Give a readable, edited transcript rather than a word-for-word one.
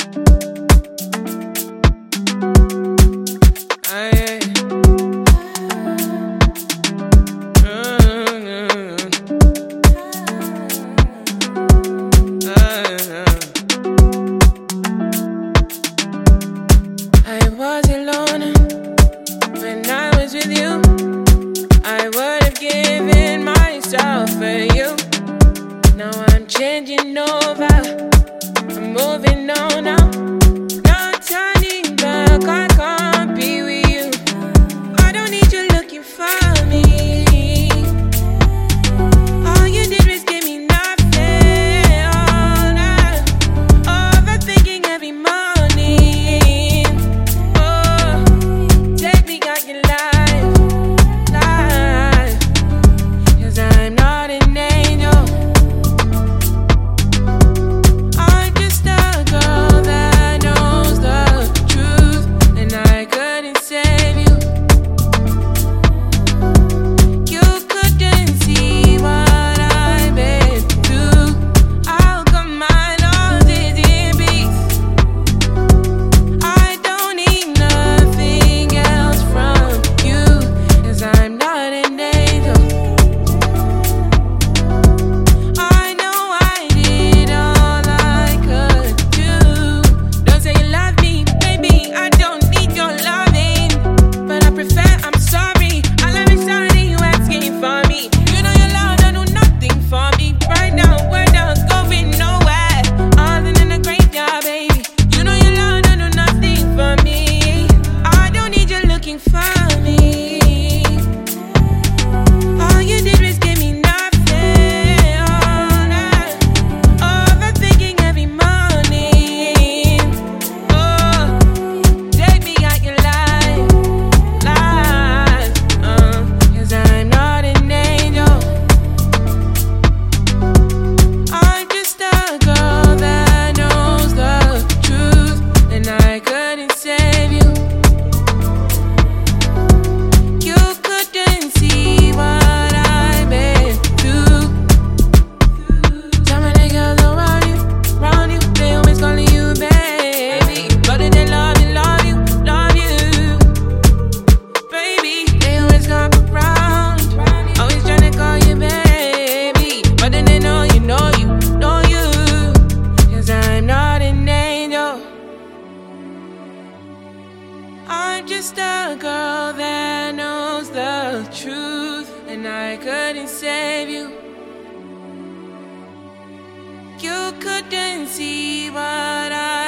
I was alone when I was with you. I would have given myself for you. Now I'm changing over, I'm moving on now. No turning back, I can't be with you. I don't need you looking for me. All you did was give me nothing. All that overthinking every morning. Oh, take me out your life, life. 'Cause I'm not an angel. I'm just a girl that knows the truth, and I couldn't save you. You couldn't see what I've been through. How come my love is in peace? I don't need nothing else from you, 'cause I'm not an angel. I know I did all I could do. Don't say you love me, baby, I don't need your loving. But I prefer I'm sorry. All I'm sorry you asking for me. You know your love don't do nothing for me. Right now, we're not going nowhere. Other than a graveyard, baby. You know your love don't do nothing for me. I don't need you looking for me. All you did was give me nothing. All that overthinking every morning. Oh, take me out your life, life. 'Cause I'm not an angel. I'm just a girl that knows the truth, and I couldn't save you. You couldn't see what I've been through. So many girls around you, they always calling you baby. But they love you, baby. They always come around, always trying to call you baby. But then they know you, 'cause I'm not an angel. I'm just a girl that knows the truth, and I couldn't save you. You couldn't see what I